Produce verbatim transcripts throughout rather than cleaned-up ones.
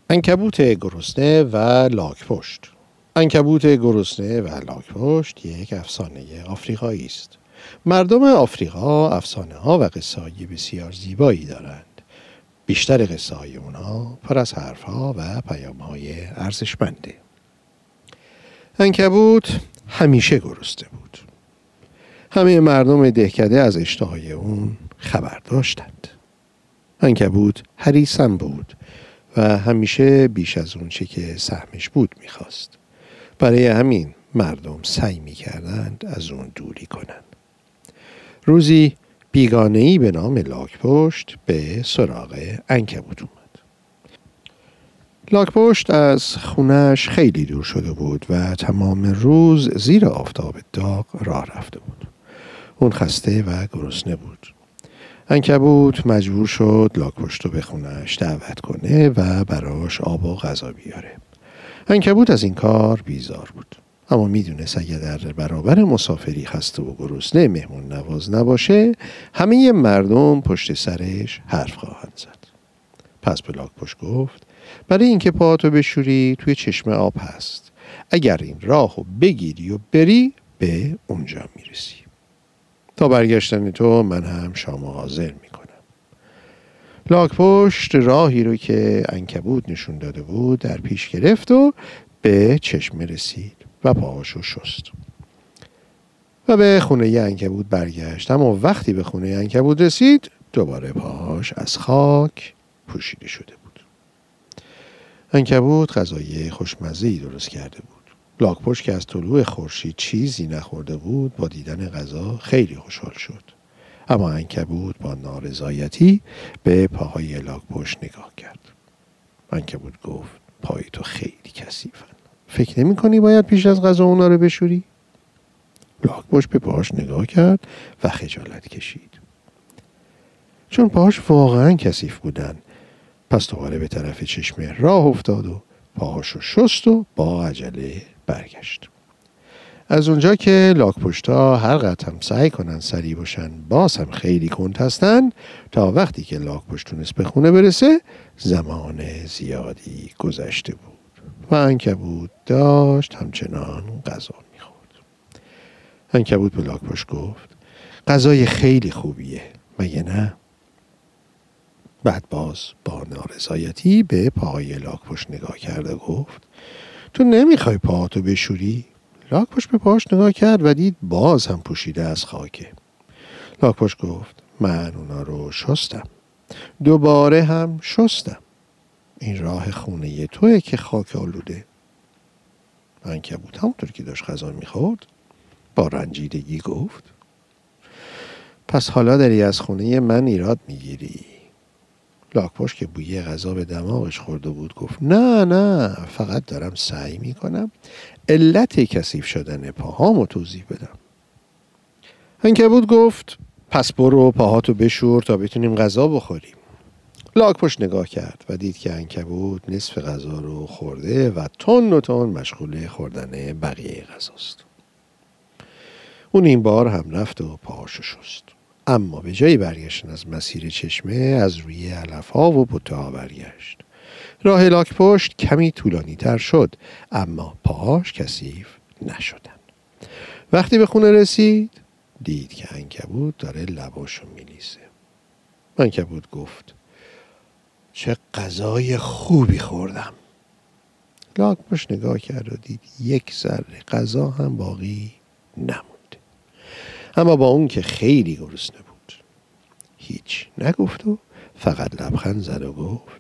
عنکبوت گرسنه و لاک‌پشت. عنکبوت گرسنه و لاک‌پشت یک افسانه آفریقایی است. مردم آفریقا افسانه‌ها و قصه‌های بسیار زیبایی دارند. بیشتر قصه‌های اونها پر از حرف‌ها و پیام‌های ارزشمنده. عنکبوت همیشه گرسنه بود. همه مردم دهکده از اشتهای اون خبر داشتند. عنکبوت حریصم بود و همیشه بیش از اون چه که سهمش بود میخواست. برای همین مردم سعی میکردند از اون دوری کنند. روزی بیگانه‌ای به نام لاک‌پشت به سراغ عنکبوت اومد. لاک‌پشت از خونش خیلی دور شده بود و تمام روز زیر آفتاب داغ راه رفته بود. اون خسته و گرسنه بود. عنکبوت مجبور شد لاک‌پشت رو به خونش دعوت کنه و براش آب و غذا بیاره. عنکبوت از این کار بیزار بود، اما میدونست اگه در برابر مسافری خسته و گرسنه مهمون نواز نباشه، همه مردم پشت سرش حرف خواهند زد. پس به لاک‌پشت گفت برای اینکه پاهاتو بشوری توی چشمه آب هست. اگر این راهو بگیری و بری به اونجا میرسی. تا برگشتن تو من هم شام حاضر میکنم. لاک‌پشت راهی رو که عنکبوت نشون داده بود در پیش گرفت و به چشمه رسید و پاهاشو شست و به خونه عنکبوت برگشت. اما وقتی به خونه عنکبوت رسید دوباره پاهاش از خاک پوشیده شده بود. عنکبوت غذای خوشمزه‌ای درست کرده بود. لاک‌پشت که از طلوع خورشید چیزی نخورده بود با دیدن غذا خیلی خوشحال شد. اما عنکبوت با نارضایتی به پاهای لاک‌پشت نگاه کرد. عنکبوت گفت پای تو خیلی کثیفن. فکر نمی کنی باید پیش از غذا اونا رو بشوری؟ لاک‌پشت به پاهاش نگاه کرد و خجالت کشید. چون پاهاش واقعا کثیف بودن، پس دوباره به طرف چشمه راه افتاد و پاهاشو شست و با عجله برگشت. از اونجا که لاک‌پشت‌ها هر قدر هم سعی کنن سریع باشن باز هم خیلی کند هستن، تا وقتی که لاک‌پشت تونست به خونه برسه زمان زیادی گذشته بود و عنکبوت داشت همچنان غذا میخورد. عنکبوت به لاک‌پشت گفت غذای خیلی خوبیه مگه نه؟ بعد باز با نارضایتی به پاهای لاک‌پشت نگاه کرد و گفت تو نمیخوای پاهاتو بشوری؟ لاک‌پشت به پاهاش نگاه کرد و دید باز هم پوشیده از خاکه. لاک‌پشت گفت من اونا رو شستم، دوباره هم شستم. این راه خونه توئه که خاک آلوده. عنکبوت همونطور که داشت غذا میخورد با رنجیدگی گفت پس حالا داری از خونه من ایراد میگیری؟ لاک‌پشت که بوی غذا به دماغش خورده بود گفت نه نه، فقط دارم سعی میکنم علت کثیف شدن پاهامو توضیح بدم. عنکبوت گفت پس برو پاهاتو بشور تا بتونیم غذا بخوریم. لاک‌پشت نگاه کرد و دید که عنکبوت نصف غذا رو خورده و تون و تون مشغول خوردن بقیه غذاست. اون این بار هم رفت و پاهاشو شست، اما به جای برگشتن از مسیر چشمه از روی علف‌ها و بوته‌ها برگشت. راه لاک‌پشت کمی طولانی تر شد، اما پاهاش کثیف نشدن. وقتی به خونه رسید دید که عنکبوت داره لباشو میلیسه. عنکبوت گفت چه غذای خوبی خوردم. لاک‌پشت نگاه کرد و دید یک ذره غذا هم باقی نموند. اما با اون که خیلی گرسنه بود هیچ نگفت و فقط لبخند زد و گفت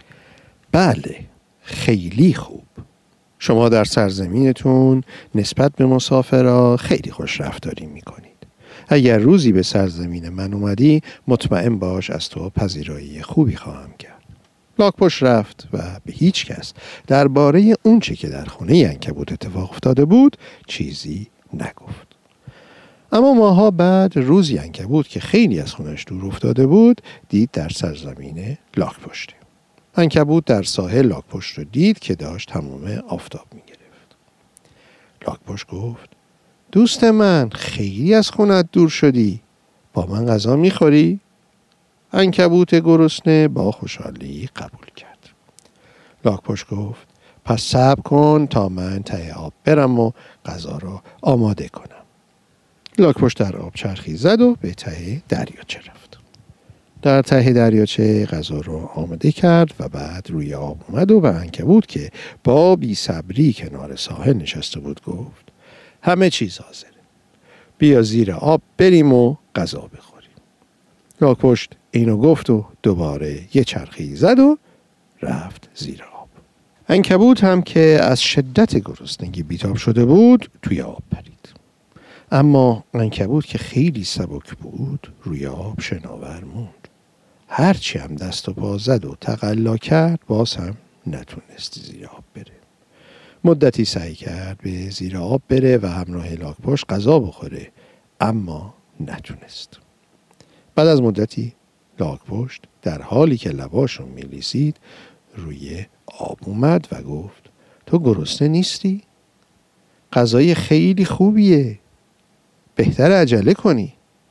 بله خیلی خوب. شما در سرزمینتون نسبت به مسافرها خیلی خوش رفتاری میکنید. اگر روزی به سرزمین من اومدی مطمئن باش از تو پذیرایی خوبی خواهم کرد. لاک‌پشت رفت و به هیچ کس درباره اون چه که در خونه عنکبوت اتفاق افتاده بود چیزی نگفت. اما ماها بعد روزی عنکبوت که خیلی از خونش دور افتاده بود دید در سرزمین لاک‌پشت. عنکبوت در ساحل لاک‌پشت رو دید که داشت تمام آفتاب می‌گرفت. لاک‌پشت گفت دوست من خیلی از خونت دور شدی، با من غذا می‌خوری؟ عنکبوت گرسنه با خوشحالی قبول کرد. لاک‌پشت گفت پس صبر کن تا من ته آب برم و غذا را آماده کنم. لاک‌پشت در آب چرخی زد و به ته دریاچه رفت. در ته دریاچه غذا را آماده کرد و بعد روی آب اومد و به عنکبوت که با بی‌صبری کنار ساحل نشسته بود گفت همه چیز حاضره. بیا زیر آب بریم و غذا بخوریم. لاک‌پشت اینو گفت و دوباره یه چرخی زد و رفت زیر آب. عنکبوت هم که از شدت گرسنگی بیتاب شده بود توی آب پرید. اما عنکبوت که خیلی سبک بود روی آب شناور موند. هرچی هم دست و پا زد و تقلا کرد باز هم نتونست زیر آب بره. مدتی سعی کرد به زیر آب بره و همراه لاک‌پشت غذا بخوره اما نتونست. بعد از مدتی لاک‌پشت در حالی که لباشو میلیسید روی آب اومد و گفت تو گرسنه نیستی؟ غذای خیلی خوبیه. بهتر عجله کنی.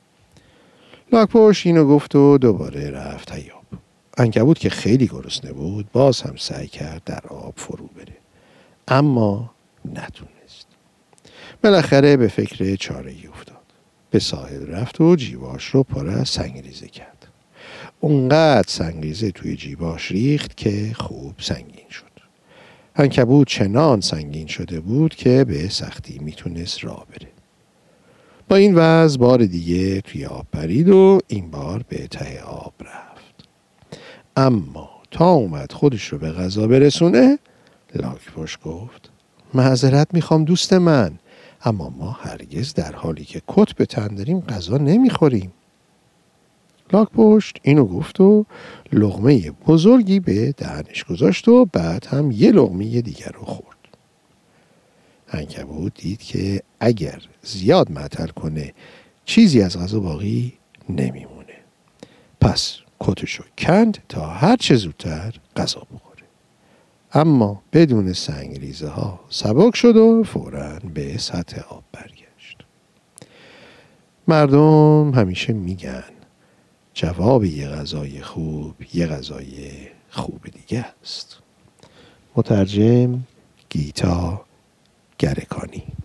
لاک‌پشت اینو گفت و دوباره رفت ته آب. عنکبوت که خیلی گرسنه بود باز هم سعی کرد در آب فرو بره اما نتونست. بالاخره به فکر چاره‌ای افتاد. به ساحل رفت و جیباش رو پر از سنگریزه کرد. اونقدر سنگریزه توی جیباش ریخت که خوب سنگین شد. عنکبوت چنان سنگین شده بود که به سختی میتونست راه بره. با این وضع بار دیگه توی آب پرید و این بار به ته آب رفت. اما تا اومد خودش رو به غذا برسونه لاک‌پشت گفت معذرت میخوام دوست من، اما ما هرگز در حالی که کت به تن داریم غذا نمیخوریم. لاک‌پشت اینو گفت و لقمه بزرگی به دهنش گذاشت و بعد هم یه لقمه دیگر رو خورد. عنکبوت دید که اگر زیاد معطل کنه چیزی از غذا باقی نمیمونه. پس کتشو کند تا هر چه زودتر غذا بخوره. اما بدون سنگریزه ها سبک شد و فوراً به سطح آب برگشت. مردم همیشه میگن جواب یه غذای خوب یه غذای خوب دیگه است. مترجم گیتا گرکانی.